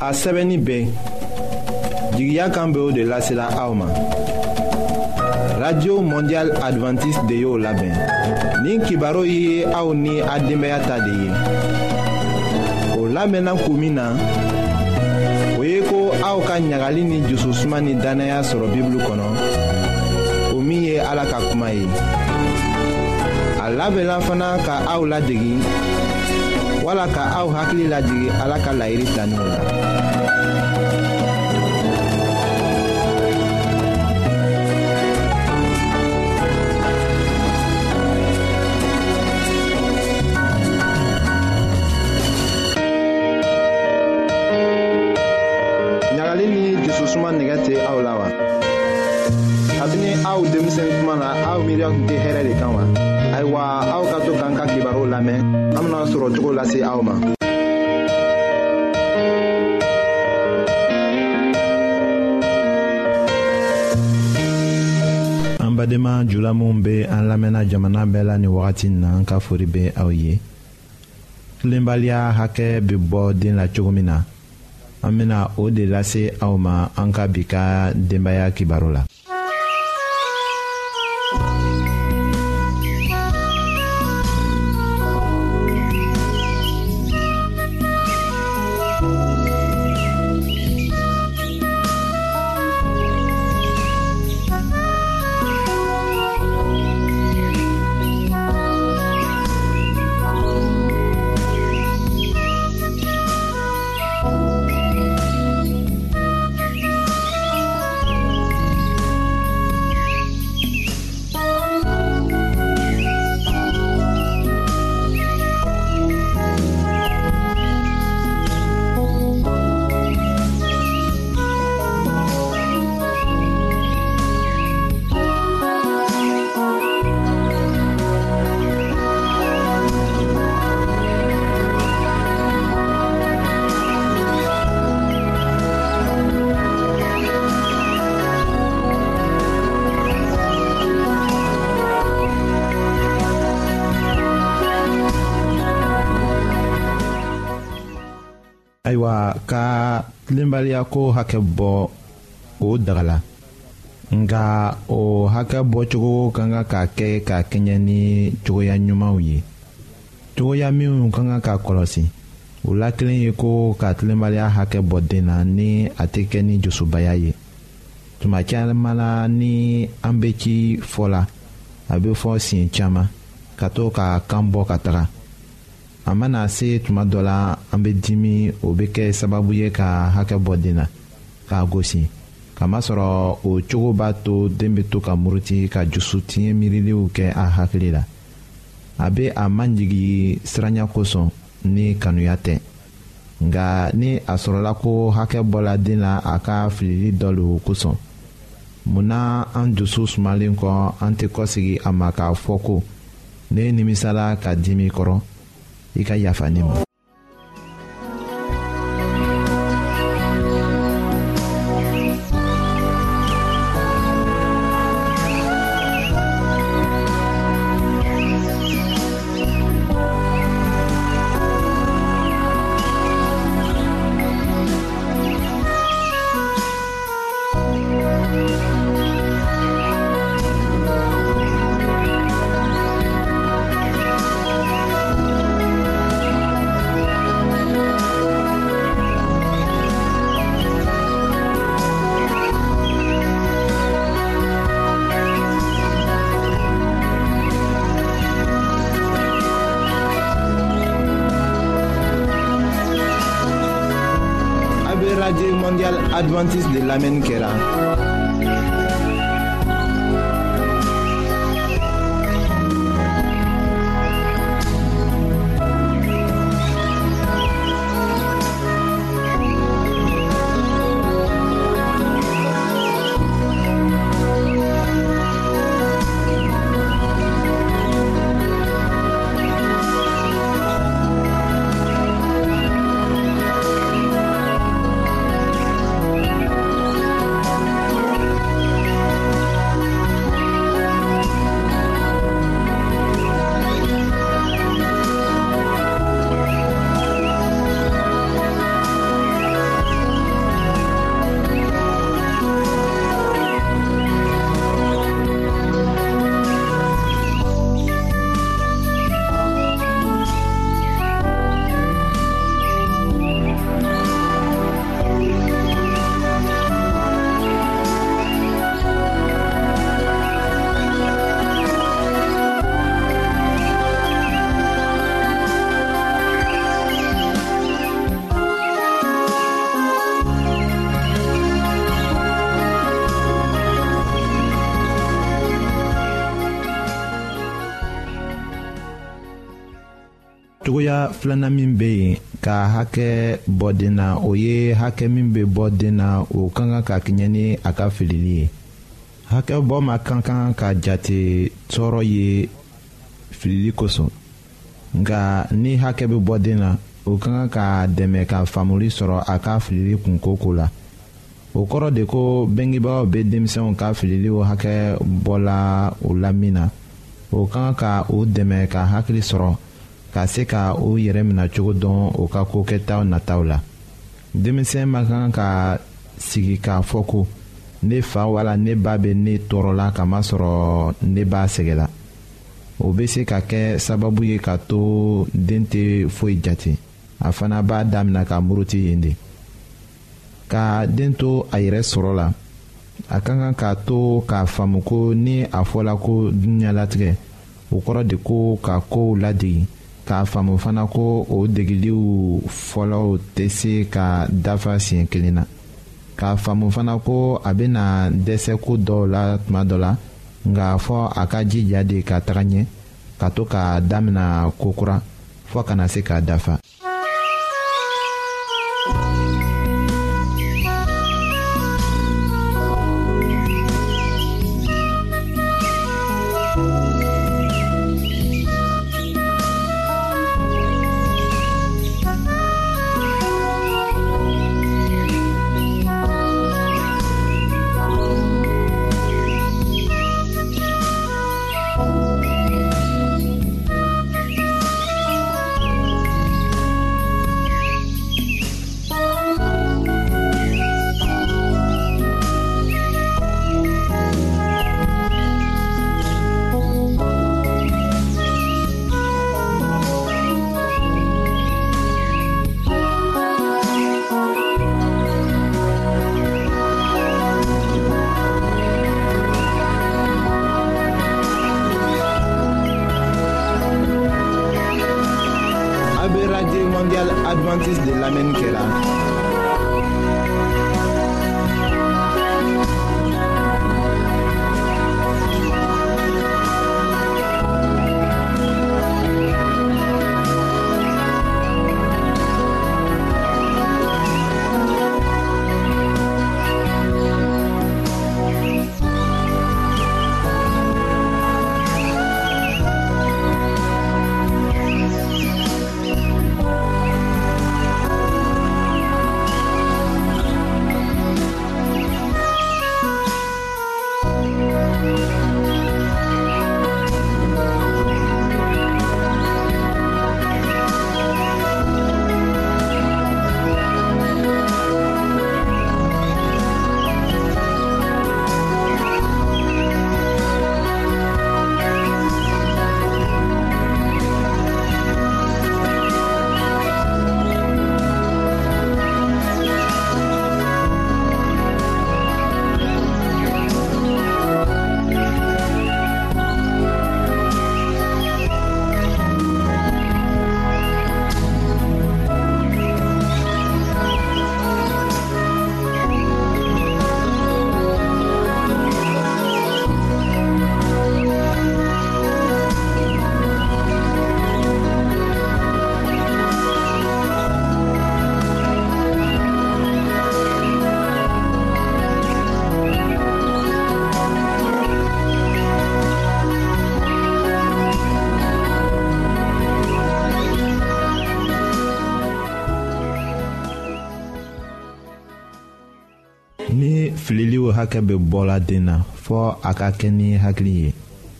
a sɛbɛnni bɛɛ jigiya kan bɛ o de lasela aw ma. Radio Mondial Adventiste de y'o labɛn. Nin kibaru ye aw ni a denbaya ta de ye. O labɛnna kun min na, o ye ko aw ka ɲagali ni jususuma ni danaya sɔrɔ Bibulu kɔnɔ, o min ye Ala ka kuma ye. A labɛnna fana ka aw ladegi, wala ka aw hakili lajigi Ala ka laɲini taninw la. ɲagali ni jususuma nɛgɛ tɛ aw la wa? kabini aw denmisɛn kuma na aw miiriya tun tɛ hɛrɛ de kan wa? ayiwa aw ka to k'an ka kibaru lamɛn, an bena sɔrɔ cogo lase aw ma. an badenma jula minw be an lamɛnna jamana bɛɛ la ni wagati na, an ka fori be aw ye. tilenbaliya hakɛ be bɔ den la cogo min na, an bena o de lase aw ma an ka bi ka denbaya kibaru la. ayiwa ka tilenbaliya ko hakɛ bɔ o dagala, nka o hakɛ bɔcogo ka kan ka kɛ ka kɛɲɛ ni cogoya ɲumanw ye, cogoya minnu ka kan ka kɔlɔsi. o la kelen ye ko ka tilenbaliya hakɛ bɔ den na ni a tɛ kɛ ni jusubaya ye. tuma caman na ni an bɛ ci fɔ la, a bɛ fɔ siɲɛ caman ka to ka kan bɔ ka taga. a mana se tuma dɔ la an bɛ dimi, o bɛ kɛ sababu ye ka hakɛ bɔ den na k'a gosi, kamasɔrɔ o cogo b'a to den bɛ to ka muruti ka jusu tiɲɛ miiriliw kɛ a hakili la. a bɛ a manjigi siranya kosɔn ni kanuya tɛ, nka ni a sɔrɔla ko hakɛ bɔla den na a ka filili dɔ le kosɔn, munna an dusu sumalen kɔ an tɛ kɔsegi a ma k'a fɔ ko ne nimisala ka dimi kɔrɔ, i ka yafa ne ma. Radio Mondial Adventiste de l'Amen Kera. cogoya filanan min bɛ yen ka hakɛ bɔ den na o ye hakɛ min bɛ bɔ den na o ka kan ka kɛɲɛ ni a ka filili ye. hakɛ bɔ ma ka kan ka jate tɔɔrɔ ye filili kosɔn, nka ni hakɛ bɛ bɔ den na o ka kan ka dɛmɛ ka faamuli sɔrɔ a ka filili kunkoko la. o kɔrɔ de ko bengebagaw bɛ denmisɛnw ka fililiw hakɛ bɔla o la min na, o ka kan ka o dɛmɛ ka hakili sɔrɔ ka se ka o yɛrɛ minɛ cogo dɔn o ka ko kɛtaw nataw la. denmisɛn ma kan ka sigi k'a fɔ ko ne fa wala ne ba bɛ ne tɔɔrɔla kamasɔrɔ ne b'a sɛgɛla. o bɛ se ka kɛ sababu ye ka to den tɛ foyi jate, a fana b'a daminɛ ka muruti yen de. ka den to a yɛrɛ sɔrɔ la, a ka kan k'a to k'a faamu ko ni a fɔla ko dunuɲalatigɛ o kɔrɔ de ko ka kow ladegi, k'a faamu fana ko o degiliw fɔlɔw tɛ se ka dafa siɲɛ kelen na, k'a faamu fana ko a bɛna dɛsɛ ko dɔw la tuma dɔ la, nka fɔ a ka jija de ka taga ɲɛ ka to k'a daminɛ kokura fɔ kana se k'a dafa. Radio Mondiale Adventiste de l'Amen Kela. ni fililiw hakɛ bɛ bɔla den na fɔ a ka kɛ ni hakili ye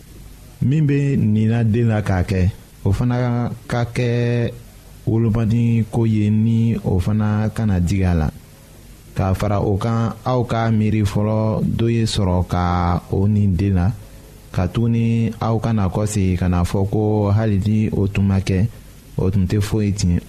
min bɛ nina den na k'a kɛ o fana ka kɛ wolomadi ko ye ni o fana kana digi a la k'a fara o kan aw ka miiri fɔlɔ dɔ ye sɔrɔ ka o nin den na ka tuguni aw kana kɔsegi ka na fɔ ko hali ni o tun ma kɛ o tun tɛ foyi tiɲɛ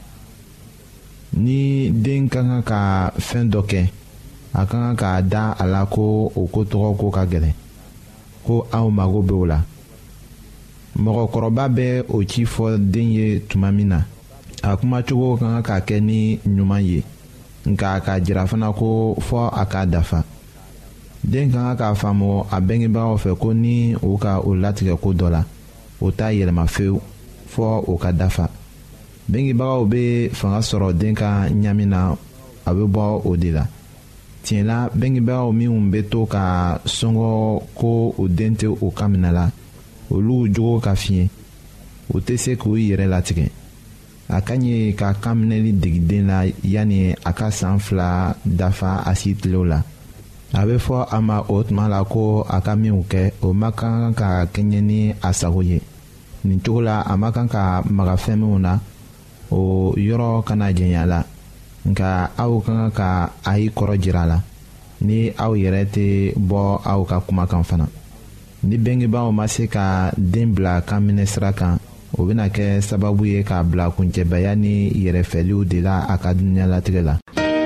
ni den ka kan ka fɛn dɔ kɛ a ka kan k'a da a la ko o ko tɔgɔ ko ka gɛlɛn ko aw mago bɛ o la mɔgɔkɔrɔba bɛ o ci fɔ den ye tuma min na a kumacogo ka kan ka kɛ ni ɲuman ye nka ka jira fana ko fɔ a k'a dafa den ka kan k'a faamu a bɛngebagaw fɛ ko ni o ka o latigɛ ko dɔ la o t'a yɛlɛma fewu fɔ o ka dafa bengebagaw be fanga sɔrɔ den ka ɲami na a be bɔ o de la. Tiɲɛ la bengebagaw minnu be to ka sɔngɔ ko o den tɛ o kan mina la, olu jogo ka fiɲɛ, o tɛ se k'u yɛrɛ latigɛ. A ka ɲi ka kan minɛli degi den la yanni a ka san 2 dafa a si tilew la. A bɛ fɔ a ma o tuma la ko a ka minw kɛ o ma kan ka kɛɲɛ ni a sago ye. Nin cogo la a ma kan ka maga fɛn minw na, o yɔrɔ kana jɛnya la, nka aw kan ka a y'i kɔrɔ jira la ni aw yɛrɛ tɛ bɔ aw ka kumakan fana. Ni bengebaaw ma se ka den bila kan minɛ sira kan, o bɛna kɛ sababu ye k'a bila kuncɛbaya ni yɛrɛfɛliw de la a ka dunuɲalatigɛ la.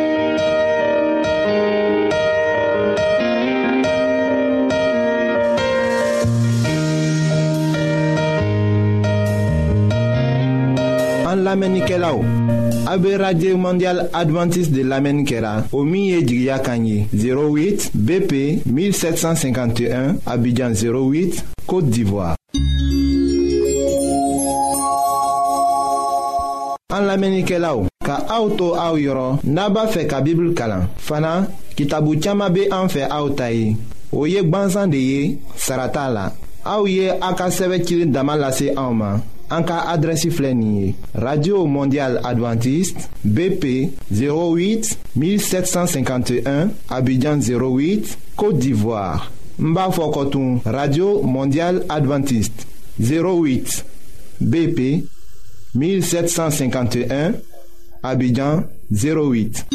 An lamɛnnikɛlaw, a bɛ radio mondial adventiste de lamɛnni kɛra o min ye jigiya kan ye 08 BP 1751 Abidjan 08 Côte d'Ivoire. An lamɛnnikɛlaw, ka aw to aw yɔrɔ n'a b'a fɛ ka Bible kalan. Fana kitabu caman bɛ an fɛ aw ta ye. O ye gwansan de ye, sara t'a la. Aw ye a ka sɛbɛn dama lase anw ma. An ka adrɛsi filɛ nin ye: Radio Mondial Adventiste BP 08 1751 Abidjan 08 Côte d'Ivoire. N b'a fɔ kɔtun: Radio Mondial Adventiste 08 BP 1751 Abidjan 08.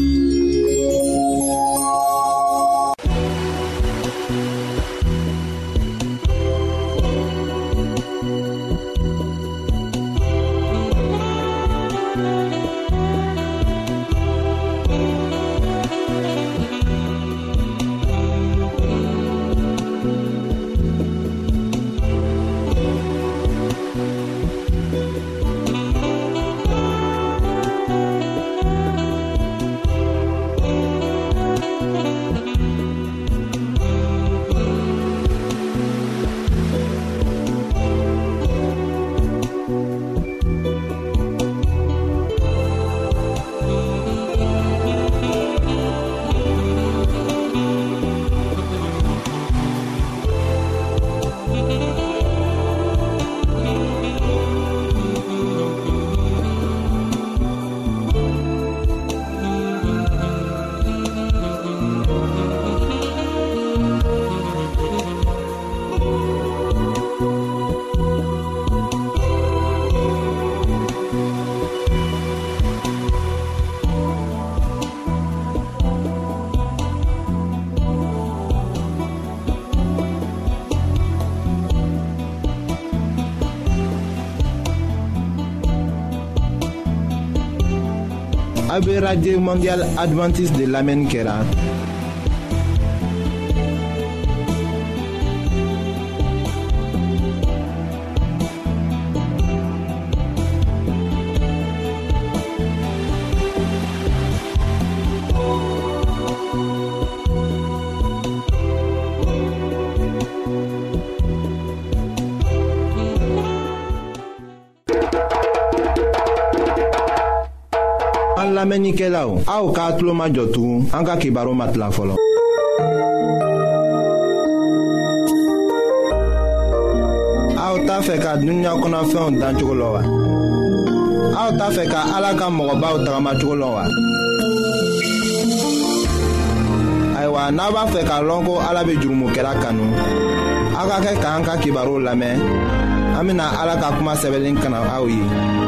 A bɛ radio mondial adventiste de lamɛnni kɛra. Lamɛnnikɛlaw, aw k'a tulo majɔ tugun an ka kibaru ma tila fɔlɔ. Aw t'a fɛ ka dunuya kɔnɔfɛnw dan cogo la wa? Aw t'a fɛ ka Ala ka mɔgɔbaw tagamacogo la wa? Ayiwa, n'a b'a fɛ k'a lɔn ko Ala bɛ jurumokɛla kanu, aw ka kɛ k'an ka kibaru lamɛn. An bɛna Ala ka kuma sɛbɛnlen kana aw ye.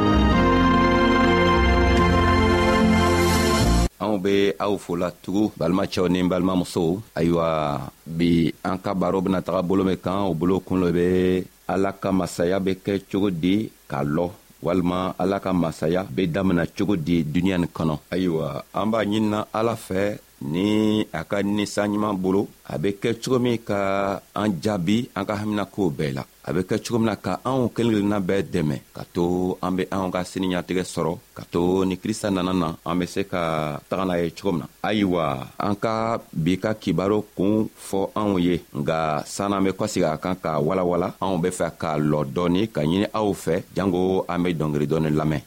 Anw be aw fola tugu balimacɛw ni balimamusow. Ayiwa, bi an ka baro bena taga bolo min kan, o bolo kun lo be Ala ka masaya be kɛ cogo di k'a lɔ, walima Ala ka masaya be damina cogo di duniɲa nin kɔnɔ. Ayiwa, an b'a ɲinina Ala fɛ ni a ka ninsan ɲuman bolo a bɛ kɛ cogo min ka an jaabi an ka haminakow bɛɛ la. A bɛ kɛ cogo min na ka anw kelen kelenna bɛɛ dɛmɛ ka to an bɛ anw ka siniɲatigɛ sɔrɔ, ka to ni Krista nana na an bɛ se ka taga n'a ye cogo min na. Ayiwa, an ka bi ka kibaro kun fɔ anw ye, nka san'an bɛ kɔsegi a kan ka walawala, anw bɛ fɛ k'a lɔ dɔɔni ka ɲini aw fɛ, jango an bɛ dɔnkili dɔɔni lamɛn.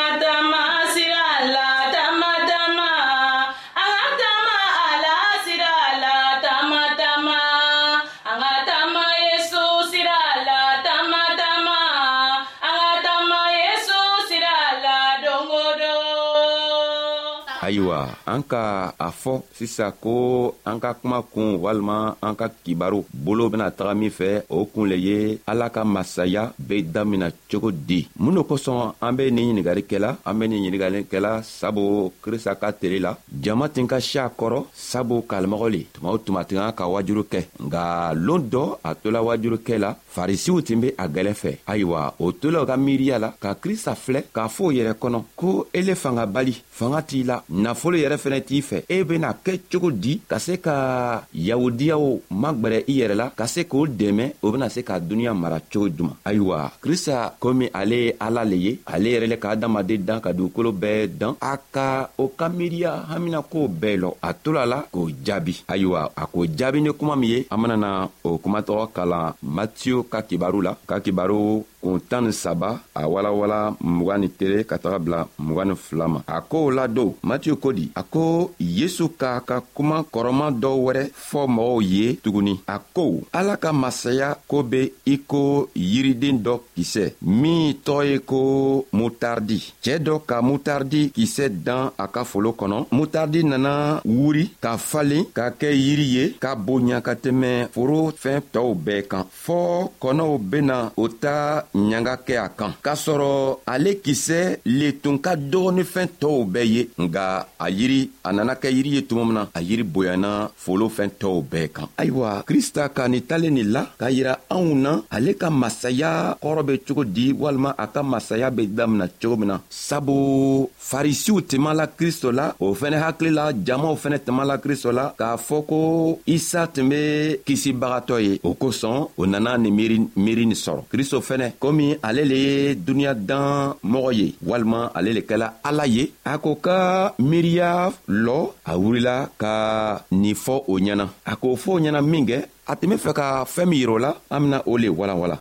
Ayiwa, an ka a fɔ sisan ko an ka kuma kun walima an ka kibaru bolo bena taga min fɛ, o kun le ye Ala ka masaya be damina cogo di. Mun kosɔn an be nin ɲiningari kɛla? An be nin ɲiningari kɛla sabu Krista ka tele la. Jama tin ka si a kɔrɔ sabu kalimɔgɔ le. Tuma o tuma tin ka wajuru kɛ. Nga loon dɔ a tola wajuru kɛ la, farisiw tin be a gwɛlɛ fɛ. Ayiwa, o tola ka miiriya la ka Krista filɛ k'a fɔ o yɛrɛ kɔnɔ ko ele fanga bali, fanga t'i la, nafolo yɛrɛ fɛnɛ t'i fɛ. E bena kɛ cogo di ka se ka yahudiyaw magwɛrɛ i yɛrɛ la, ka se k'o dɛmɛ o bena se ka duniɲa mara cogo juman? Ayiwa, Krista komi ale ye Ala le ye, ale yɛrɛ le ka adamaden dan ka dugukolo bɛɛ dan, a ka o ka miiriya haminakow bɛɛ lɔ. A tola la k'o jaabi. Ayiwa, a k'o jaabi ni kuma min ye, an benana o kumatɔgɔ kalan Matiyu ka kibaru la, ka kibaru kun 13 a walawala 21 ka taga bila 22 ma. A ko o la don, Matiyu ko di? A ko Yesu k'a ka kuma kɔrɔman dɔw wɛrɛ fɔ mɔgɔw ye tuguni. A ko Ala ka masaya ko be i ko yiriden dɔ kisɛ min tɔgɔ ye ko mutardi. Cɛɛ dɔ ka mutardi kisɛ dan a ka folo kɔnɔ. Mutardi nana wuri ka falen ka kɛ yiri ye ka bonya ka tɛmɛ foro fɛn tɔw bɛɛ kan, fɔɔ kɔnɔw bena o ta ɲanga kɛ a kan, k'a sɔrɔ ale kisɛ le tun ka dɔgɔ ni fɛn tɔw bɛɛ ye. Nga a yiri a nana kɛ yiri ye tuma min na, a yiri bonyana folo fɛn tɔw bɛɛ kan. Ayiwa, Krista ka nin talen nin la k'a yira anw na ale ka masaya kɔrɔ be cogo di, walima a ka masaya be damina cogo min na. Sabu farisiw tɛma la Kristo la, o fɛnɛ hakili la jamaw fɛnɛ tɛma la Kristo la k'a fɔ ko Isa tun be kisibagatɔ ye. O kosɔn o nana ni miiri ni sɔrɔ. Kristo fɛnɛ komi ale le ye duniɲa dan mɔgɔ ye, walima ale le kɛla Ala ye, a ko ka miiriya lɔ, a wurila ka nin fɔ o ɲɛna. A k'o fɔ o ɲɛna min kɛ, a tun be fɛ ka fɛɛn min yir'o la, an bena o le walawala.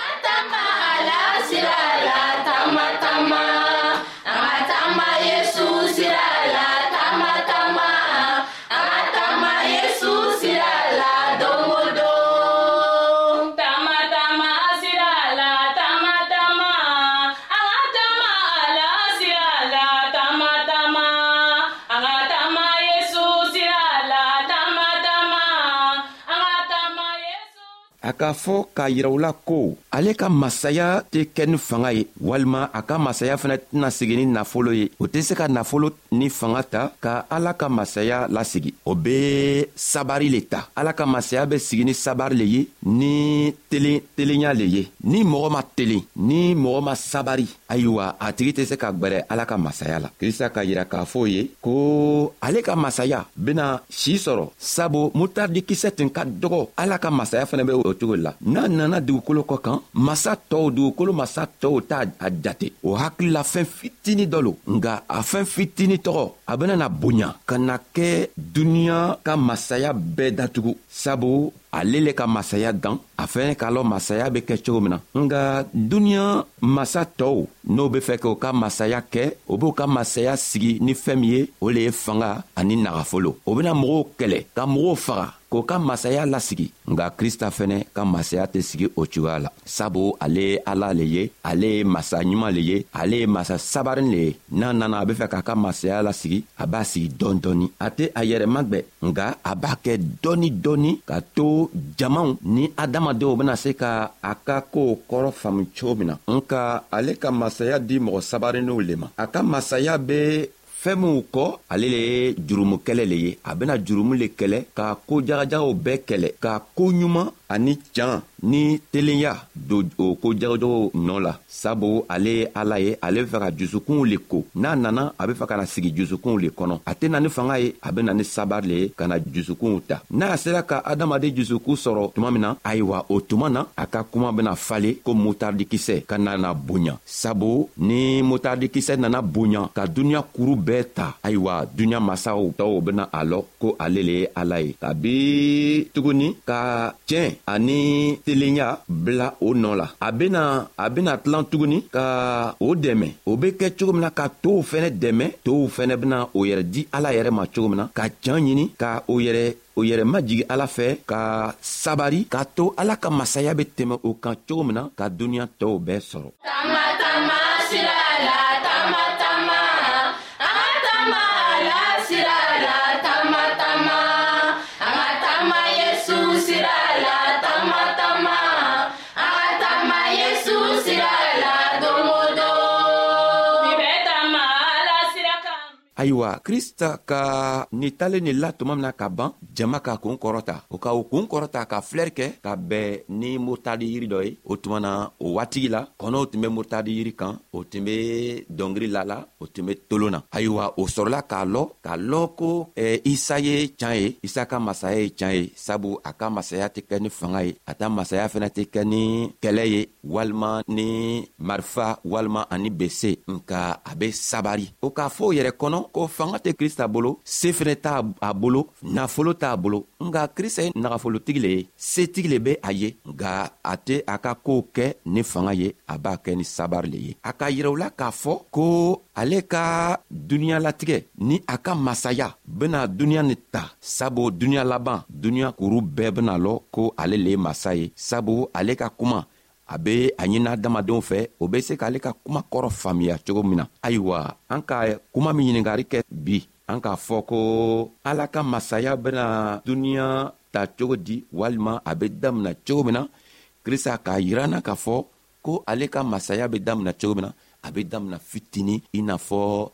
A k'a fɔ k'a yira u la ko ale ka masaya tɛ kɛ ni fanga ye, walima a ka masaya fana tɛna sigi ni nafolo ye. O tɛ se ka nafolo ni fanga ta ka Ala ka masaya lasigi. O be sabari le ta. Ala ka masaya be sigi ni sabari le ye, ni telenya le ye. Ni mɔgɔ ma telen, ni mɔgɔ ma sabari, ayiwa, a tigi tɛ se ka gwɛrɛ Ala ka masaya la. Krista ka yira k'a fɔ ye ko ale ka masaya bena si sɔrɔ, sabu mutardi kisɛ tun ka dɔgɔ. Ala ka masaya fana be o cogo la. N'a nana dugukolo kɔ kan, dugukolo masa tɔw t'a a jate. O hakili la fɛn fitini dɔ lo, nga a fɛn fitini tɔgɔ a benana bonya ka na kɛ duniɲa ka masaya bɛɛ datugu, sabu ale le ka masaya dan, a fɛnɛ k'a lɔn masaya be kɛ cogo min na. Nga duniɲa masa tɔw n'o be fɛ k'o ka masaya kɛ, o b'o ka masaya sigi ni fɛn min ye, o le ye fanga ani nagafolo. O bena mɔgɔw kɛlɛ ka mɔgɔw faga k'o ka masaya lasigi. Nga Krista fɛnɛ ka masaya tɛ sigi o cogoya la, sabu ale ye Ala le ye, ale ye masa ɲuman le ye, ale ye masa sabarin le ye. N'a nana a be fɛ k'a ka masaya lasigi, a b'a sigi dɔɔni dɔɔni. A tɛ a yɛrɛ magwɛ, nga a b'a kɛ dɔɔni dɔɔni ka to jamaw ni adamadenw bena se ka a ka koo kɔrɔ faamu cogo min na. Nka ale ka masaya di mɔgɔ sabarinenw le ma. A ka masaya be fɛn minw kɔ, ale le ye jurumukɛlɛ le ye. A bena jurumu le kɛlɛ, ka ko jagajagaw bɛɛ kɛlɛ, ka ko ɲuman ani can ni telenya don o ko jagojogo nɔ la sabu ale ye Ala ye ale bɛ fɛ ka jusukunw le ko n'a nana a bɛ fɛ ka na sigi jusukunw le kɔnɔ a tɛ na ni fanga ye a bɛ na ni sabari le ye ka na jusukunw ta n'a sera ka adamaden jusukun sɔrɔ tuma min na ayiwa o tuma na a ka kuma bɛna falen ko mutardikisɛ ka nana bonya sabu ni mutardikisɛ nana bonya ka duniɲa kuru bɛɛ ta ayiwa duniɲa masaw tɔw bɛna a lɔ ko ale le ye Ala ye kabi tuguni ka tiɲɛ ani telenya bila o nɔ la a bɛna tilan tuguni ka o dɛmɛ o bɛ kɛ cogo min na ka tow fɛnɛ dɛmɛ tow fɛnɛ bɛna o yɛrɛ di Ala yɛrɛ ma cogo min na ka can ɲini ka o yɛrɛ majigi Ala fɛ ka sabari k'a to Ala ka masaya bɛ tɛmɛ o kan cogo min na ka duniɲa tɔw bɛɛ sɔrɔ. Ayiwa Krista ka ni talen ni la tuma min na ka ban jama ka kun kɔrɔta o ka o kun kɔrɔta ka filɛri kɛ ka bɛn ni murutadi yiri dɔ ye o tuma na o waatigi la kɔnɔw tun bɛ murutadi yiri kan o tun bɛ dɔngiri la o tun bɛ tolon na ayiwa o sɔrɔla k'a lɔ ko Isa ye can ye Isa ka masaya ye can ye sabu a ka masaya tɛ kɛ ni fanga ye a ta masaya fana tɛ kɛ ni kɛlɛ ye walima ni marifa walima ani bese nka a bɛ sabari o k'a fɔ o yɛrɛ kɔnɔ ko fanga tɛ Krista bolo se fɛnɛ t'a a bolo nafolo t'a bolo nka Krista ye nagafolotigi le ye setigi le bɛ a ye nka a tɛ a ka kow kɛ ni fanga ye a b'a kɛ ni sabari le ye a ka yiraw la k'a fɔ ko ale ka duniɲa latigɛ ni a ka masaya bena duniɲa ni ta sabu duniɲa laban duniɲa kuru bɛɛ bena lɔ ko ale le ye masa ye sabu ale ka kuma a be a ɲinina adamadenw fɛ o be se k'ale ka kuma kɔrɔ faamuya cogo min na ayiwa an ka kuma min ɲiningari kɛ bi an k'a fɔ ko Ala ka masaya bena duniɲa ta cogo di walima a be damina cogo min na Krista k'a yirana k'a fɔ ko ale ka masaya be damina cogo min na a be damina fitini i n'a fɔ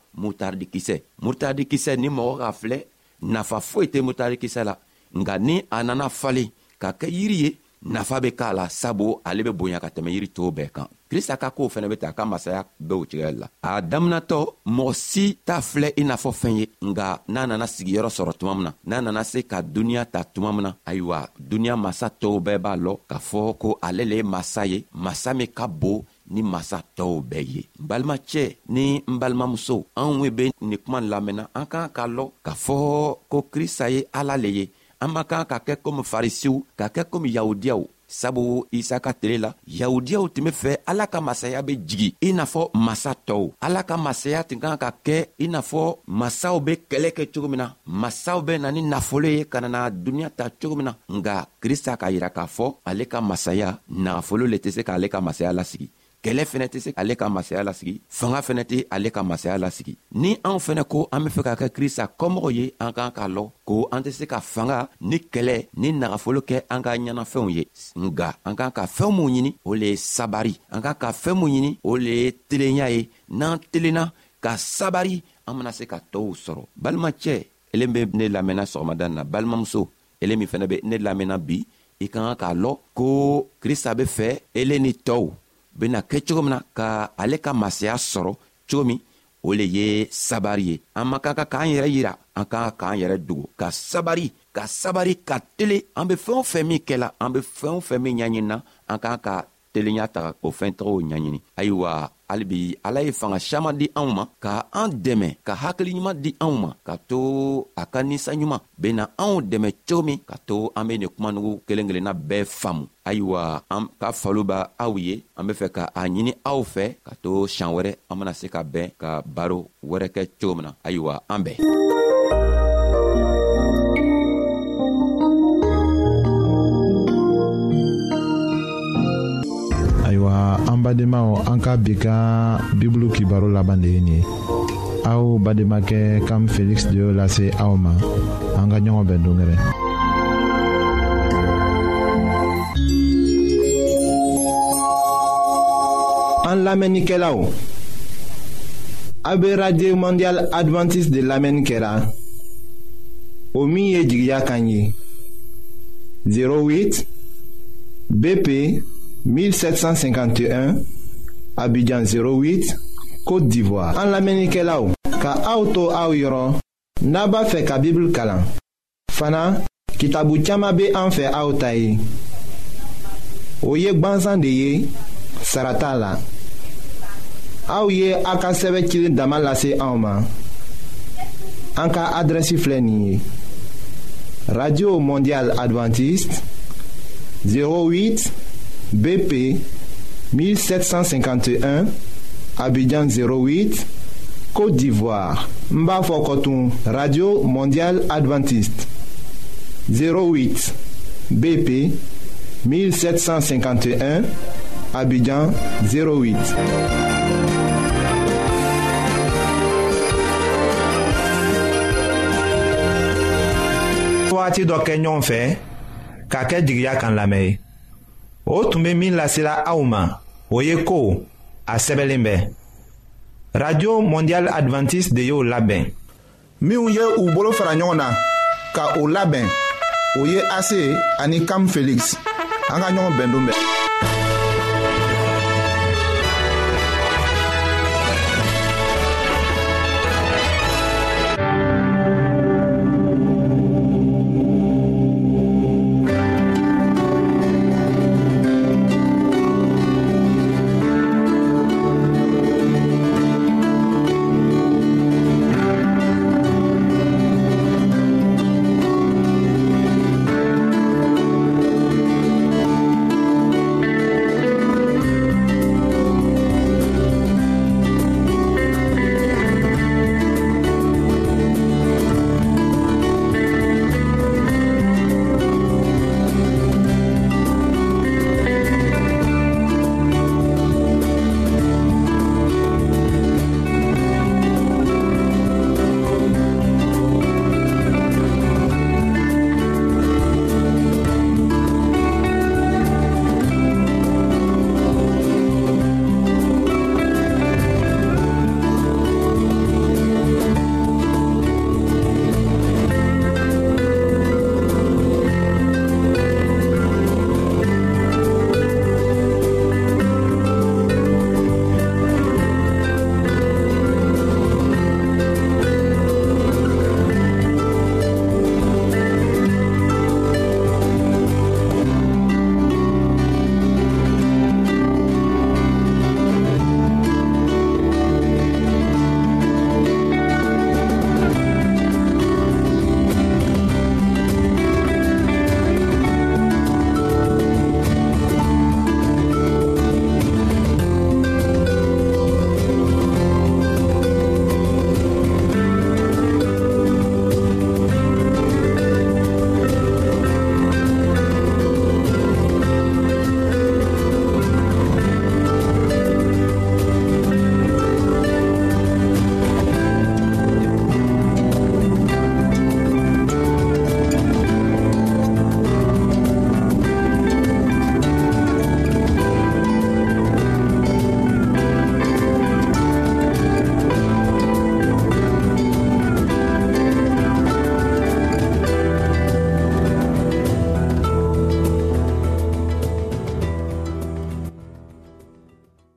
mutardikisɛ ni mɔgɔ k'a filɛ nafa foyi tɛ mutardikisɛ la nka ni a nana falen ka kɛ yiri ye nafa bɛ k'a la sabu ale bɛ bonya ka tɛmɛ yiri tɔw bɛɛ kan Krista ka kow fɛnɛ bɛ ta a ka masaya bɛ o cogoya la a daminatɔ mɔgɔ si t'a filɛ i n'a fɔ fɛn ye nka n'a nana sigiyɔrɔ sɔrɔ tuma min na n'a nana se ka duniɲa ta tuma min na ayiwa duniɲa masa tɔw bɛɛ b'a lɔ k'a fɔ ko ale le ye masa ye masa min ka bon ni masa tɔw bɛɛ ye n balimacɛ ni n balimamuso anw bɛ nin kuma lamɛnna an kan k'a lɔ k'a fɔ ko Krista ye Ala le ye an ma kan ka kɛ komi farisiw ka kɛ komi yahudiyaw sabu Isa ka tile la yahudiyaw tun bɛ fɛ Ala ka masaya bɛ jigi i n'a fɔ masa tɔw Ala ka masaya tun kan ka kɛ i n'a fɔ masaw bɛ kɛlɛ kɛ cogo min na masaw bɛ na ni nafolo ye ka na duniɲa ta cogo min na nka Krista k'a yira k'a fɔ ale ka masaya nafolo le tɛ se k'ale ka masaya lasigi kɛlɛ fɛnɛ tɛ se ale ka masaya lasigi fanga fɛnɛ tɛ ale ka masaya lasigi ni anw fɛnɛ ko an bɛ fɛ ka kɛ Krista kɔmɔgɔ ye an kan k'a lɔ ko an tɛ se ka fanga ni kɛlɛ ni nagafolo kɛ an ka ɲɛnafɛnw ye nga an kan ka fɛn mun ɲini o le ye sabari an kan ka fɛn mun ɲini o le ye telenya ye n'an telenna ka sabari an bena se ka tɔɔw sɔrɔ balimacɛ ele bɛ ne lamɛnna sɔgɔmada na balimamuso ele min fɛnɛ bɛ ne lamɛnna bi i kan k'a lɔ ko Krista bɛ fɛ ele ni tɔw bena kɛ cogo min na ka ale ka masaya sɔrɔ cogo min o le ye sabari ye an ma kan ka k'an yɛrɛ yira an kan k'an yɛrɛ dogo ka sabari ka tele an be fɛn o fɛn min kɛla an be fɛn o fɛn min ɲaɲinina an kan ka telenya ta o fɛn tɔgɔw ɲaɲini ayiwa halibi Ala ye fanga caman di anw ma ka an dɛmɛ ka hakili ɲuman di anw ma ka to a ka ninsa ɲuman bena anw dɛmɛ cogo min ka to an be nin kumanugu kelen kelenna bɛɛ faamu ayiwa an ka falo b'a aw ye an be fɛ ka a ɲini aw fɛ ka to siɲan wɛrɛ an bena se ka bɛn ka baro wɛrɛ kɛ cogo min na ayiwa an bɛn an badenmaw an ka bi ka bibulu kibaro laban de ye nin ye aw bademakɛ Kam Felix de y'o lase aw ma an ka ɲɔgɔn bɛn dongɛrɛ an lamɛnnikɛlaw a bɛ Radio Mondial Adventiste de lamɛnni kɛra o min ye jigiya kan ye 08 BP 1751, Abidjan 08, Côte d'Ivoire. En l'Amérique là-haut, ka auto a yoro, naba fe ka Bible kalan. Fana, kitabu chama be an fe aotaye. Oye gbansan de ye, sarata la. Aou ye aka seve kilin damalase aoma. Anka adresi fleni. Radio Mondial Adventiste 08 BP 1751 Abidjan 08 Côte d'Ivoire. Mba Fokotoun Radio Mondial Adventiste 08 BP 1751 Abidjan 08. Waati dɔ kɛ ɲɔgɔn fɛ k'a kɛ jigiya kan lamɛn o tun bɛ min lasela aw ma o ye ko a sɛbɛnlen bɛ radio mondial adventiste de y'o labɛn. minnu ye u bolo fara ɲɔgɔn na ka o labɛn o ye ase ani Cam Felix. An ka ɲɔgɔn bɛn don bɛɛ.